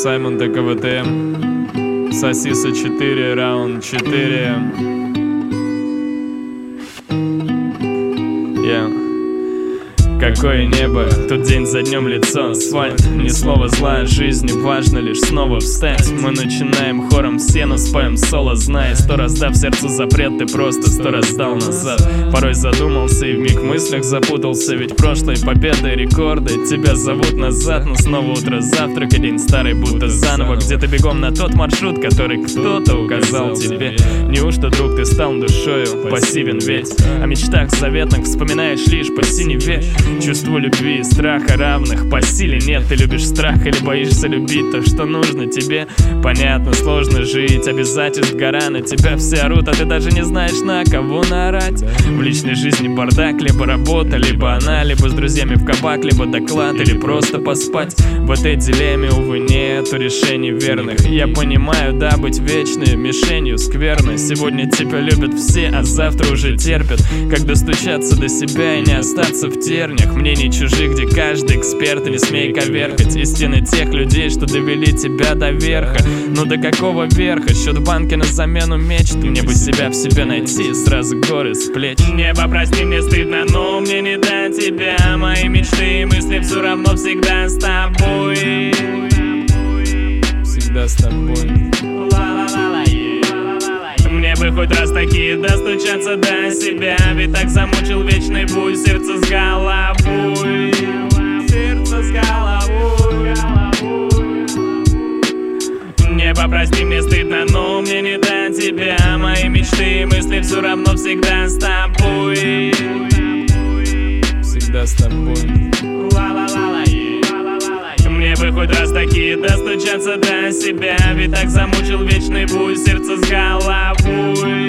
Саймон ТКВТ, Сосиса 4, раунд 4. Какое небо, тут день за днем лицо асфальт. Ни слова зла о жизни, важно лишь снова встать. Мы начинаем хором сцену, споем соло, зная 100 раз дав сердцу запрет, ты просто 100 раз дал назад. Порой задумался и вмиг в мыслях запутался, ведь прошлые победы, рекорды тебя зовут назад. Но снова утро, завтрак и день старый будто заново. Где-то бегом на тот маршрут, который кто-то указал тебе. Неужто, друг, ты стал душою пассивен ведь? О мечтах заветных вспоминаешь лишь по синеве. Чувству любви и страха равных по силе нет. Ты любишь страх или боишься любить то, что нужно тебе? Понятно, сложно жить, обязательств гора. На тебя все орут, а ты даже не знаешь, на кого наорать. В личной жизни бардак, либо работа, либо она, либо с друзьями в кабак, либо доклад, или просто поспать. В этой дилемме, увы, нету решений верных. Я понимаю, да, быть вечной мишенью скверной. Сегодня тебя любят все, а завтра уже терпят. Как достучаться до себя и не остаться в тернях. Мнений чужих, где каждый эксперт, и не смей коверкать истины тех людей, что довели тебя до верха. Ну до какого верха? Счет в банке на замену мечт. Мне бы себя в себе найти, сразу горы с плеч. Небо, прости, мне стыдно, но мне не до тебя. Мои мечты и мысли все равно всегда с тобой. Всегда с тобой. Мне бы хоть раз таки достучаться до себя, ведь так замучил вечный путь, сердце с головой. Сердце с головой. Небо, прости, мне стыдно, но мне не до тебя. Мои мечты и мысли все равно всегда с тобой. Всегда с тобой. Мне бы хоть раз таки достучаться до себя, ведь так замучил вечный путь, сердце с головой.